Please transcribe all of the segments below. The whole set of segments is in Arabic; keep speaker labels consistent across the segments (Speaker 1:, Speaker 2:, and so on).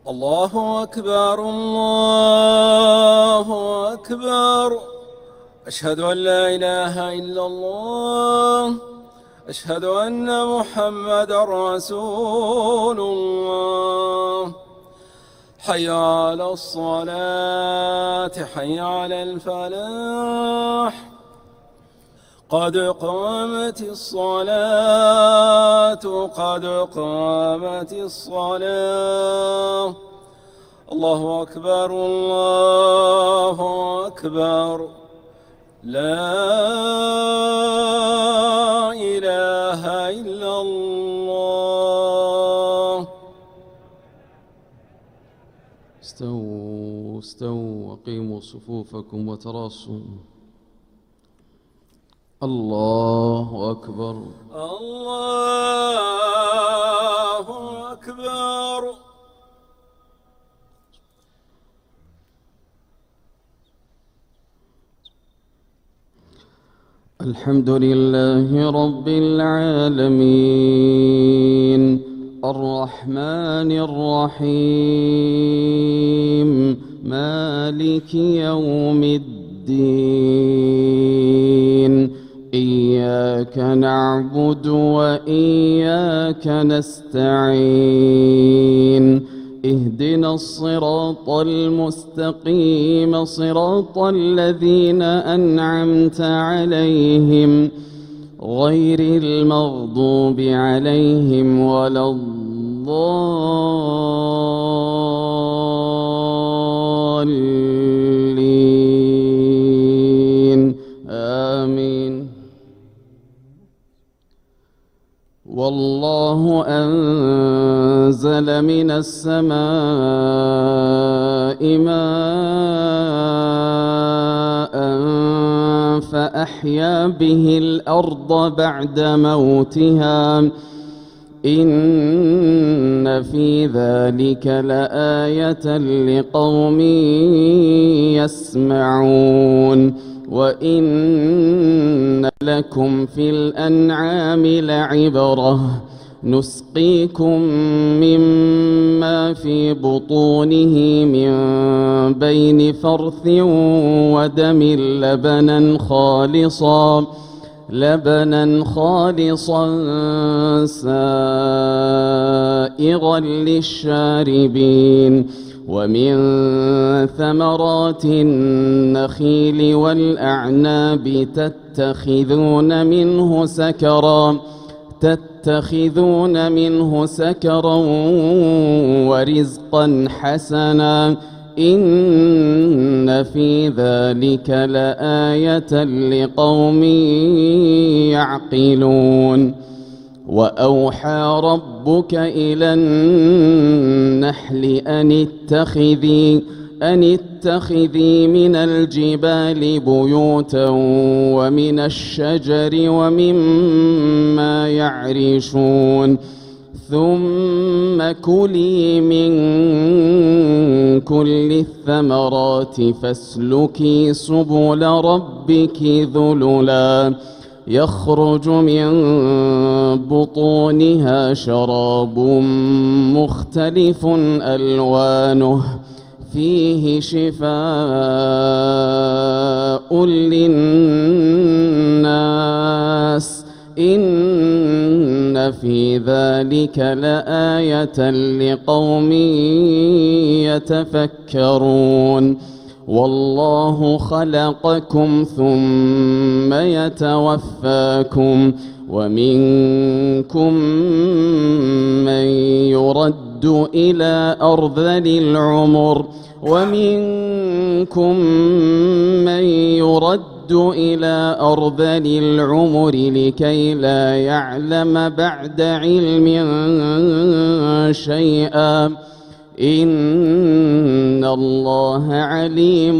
Speaker 1: الله أكبر الله أكبر. أشهد أن لا إله إلا الله. أشهد أن محمدًا رسول الله. حي على الصلاة حي على الفلاح. قد قامت الصلاة قد قامت الصلاة. الله أكبر الله أكبر. لا إله إلا الله.
Speaker 2: استووا استووا وقيموا صفوفكم وتراصوا. الله أكبر
Speaker 1: الله أكبر.
Speaker 2: الحمد لله رب العالمين الرحمن الرحيم مالك يوم الدين. إياك نعبد وإياك نستعين. اهدنا الصراط المستقيم صراط الذين أنعمت عليهم غير المغضوب عليهم ولا الضالين. آمين. والله أنزل من السماء ماء فأحيا به الأرض بعد موتها. إن في ذلك لآية لقوم يسمعون. وإن لكم في الأنعام لعبرة نسقيكم مما في بطونه من بين فرث ودم لبنا خالصا سائغا للشاربين. ومن ثمرات النخيل والأعناب تتخذون منه سكرا ورزقا حسنا. إن في ذلك لآية لقوم يعقلون. وأوحى ربك إلى النحل أن اتخذي من الجبال بيوتا ومن الشجر ومما يعرشون. ثم كلي من كل الثمرات فاسلكي سبل ربك ذللا يخرج من بطونها شراب مختلف ألوانه فيه شفاء للناس. إن في ذلك لآية لقوم يتفكرون. والله خلقكم ثم يتوفاكم ومنكم من يرد إلى أرذل العمر لكي لا يعلم بعد علم شيئا. إن الله عليم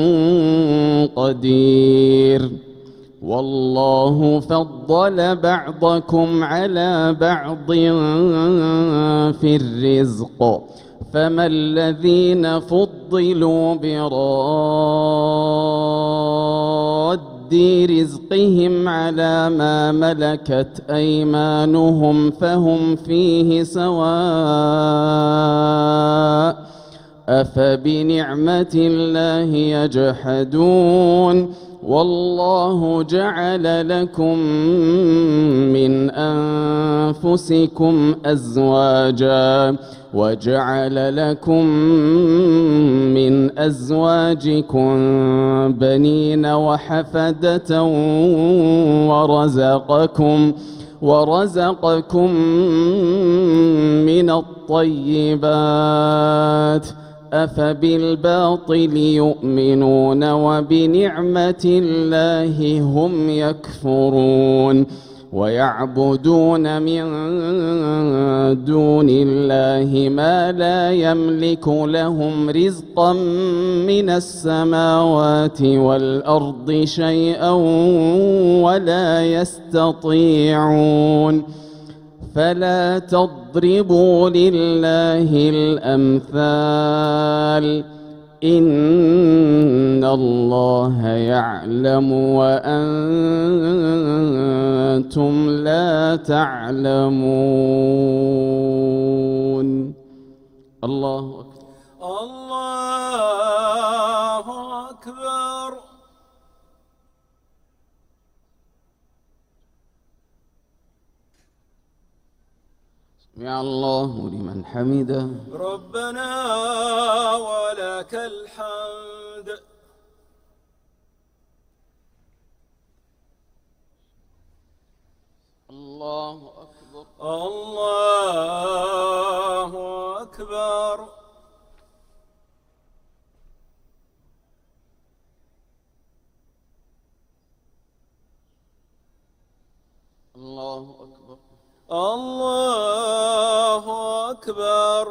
Speaker 2: قدير. والله فضل بعضكم على بعض في الرزق. فما الذين فضلوا براد رزقهم على ما ملكت أيمانهم فهم فيه سواء أفبنعمة الله يجحدون والله جعل لكم من أنفسكم أزواجا وجعل لكم من أزواجكم بنين وحفدة ورزقكم من الطيبات أفبالباطل يؤمنون وبنعمة الله هم يكفرون ويعبدون من دون الله ما لا يملك لهم رزقا من السماوات والأرض شيئا ولا يستطيعون فلا تضربوا لله الأمثال إن الله يعلم وأنتم لا تعلمون. الله أكبر.
Speaker 1: الله أكبر.
Speaker 2: سمع الله لمن حمده.
Speaker 1: ربنا ولك الحمد.
Speaker 2: الله أكبر.
Speaker 1: الله أكبر.
Speaker 2: الله أكبر.
Speaker 1: الله أكبر.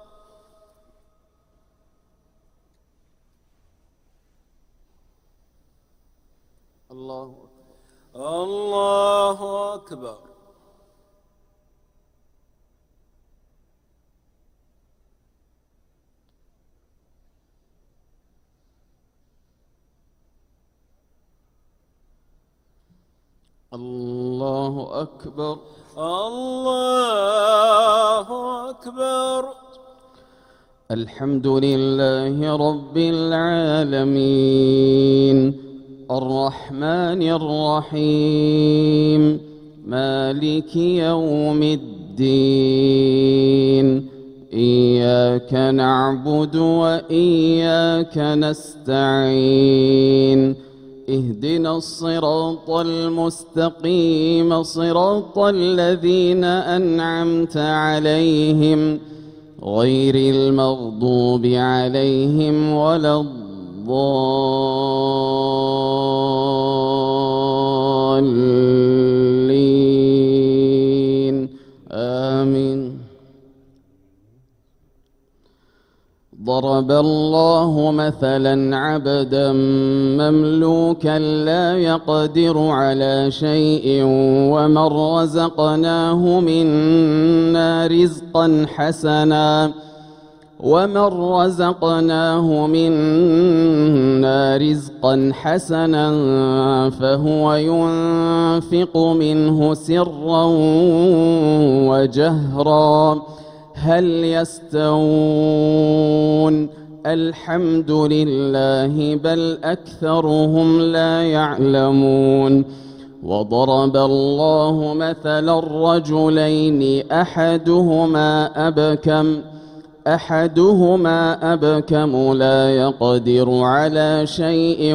Speaker 2: الله أكبر.
Speaker 1: الله أكبر.
Speaker 2: الله أكبر.
Speaker 1: الله أكبر.
Speaker 2: الحمد لله رب العالمين الرحمن الرحيم مالك يوم الدين إياك نعبد وإياك نستعين اهدنا الصراط المستقيم صراط الذين أنعمت عليهم غير المغضوب عليهم ولا الضالين آمين. ضرب الله مثلا عبدا مملوكا لا يقدر على شيء ومن رزقناه منا رزقا حسنا فهو ينفق منه سرا وجهرا هل يستوون الحمد لله بل أكثرهم لا يعلمون. وضرب الله مثلا رجلين أحدهما أبكم لا يقدر على شيء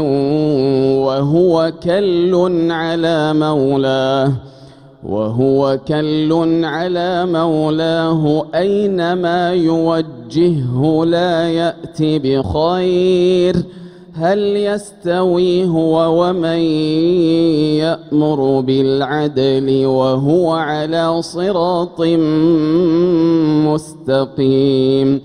Speaker 2: وهو كل على مولاه أينما يوجهه لا يأتي بخير هل يستوي هو ومن يأمر بالعدل وهو على صراط مستقيم.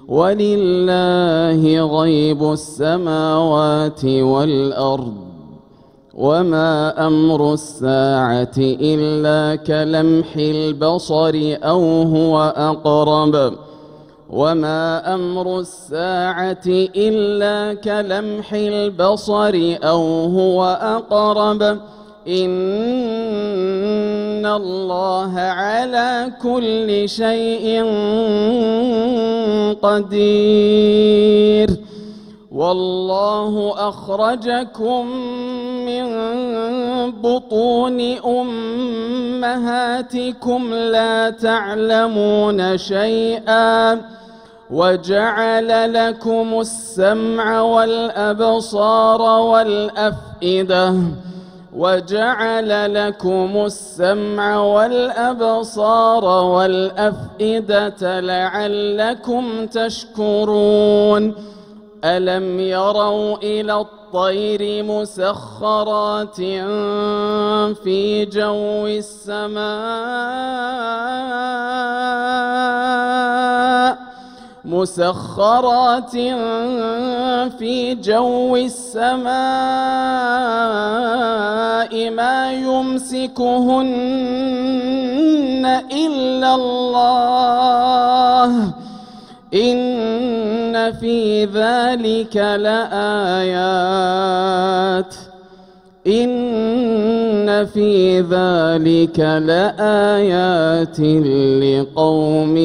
Speaker 2: ولله غيب السماوات والأرض وما أمر الساعة إلا كلمح البصر أو هو أقرب إن الله على كل شيء قدير. والله أخرجكم من بطون أمهاتكم لا تعلمون شيئا وجعل لكم السمع والأبصار والأفئدة لعلكم تشكرون. ألم يروا إلى الطير مسخرات في جو السماء ما يمسكهن إلا الله إن في ذلك لآيات لقوم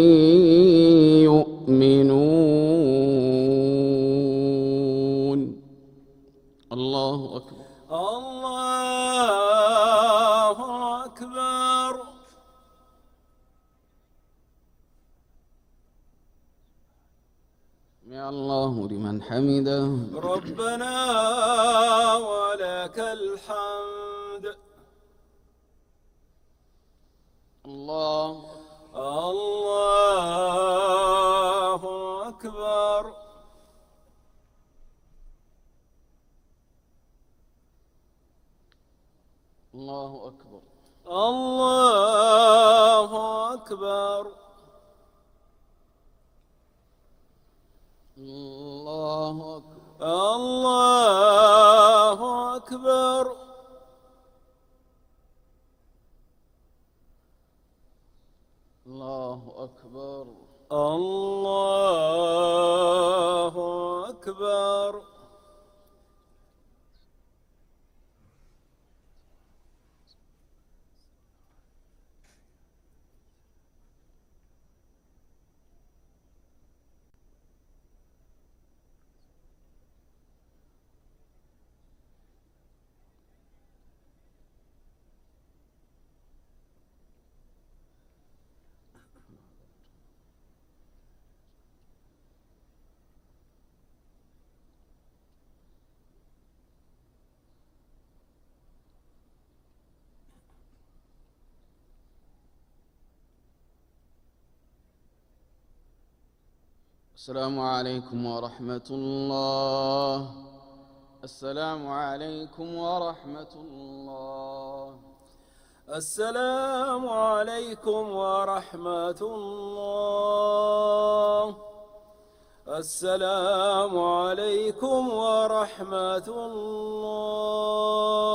Speaker 2: يؤمنون. الله أكبر.
Speaker 1: الله أكبر.
Speaker 2: يا الله لمن حمده.
Speaker 1: ربنا ولك الحمد.
Speaker 2: الله
Speaker 1: أكبر.
Speaker 2: الله أكبر.
Speaker 1: الله أكبر.
Speaker 2: الله أكبر.
Speaker 1: الله أكبر.
Speaker 2: الله أكبر.
Speaker 1: الله أكبر.
Speaker 2: السلام عليكم ورحمة الله. السلام عليكم ورحمة الله.
Speaker 1: السلام عليكم ورحمة الله. السلام عليكم ورحمة الله.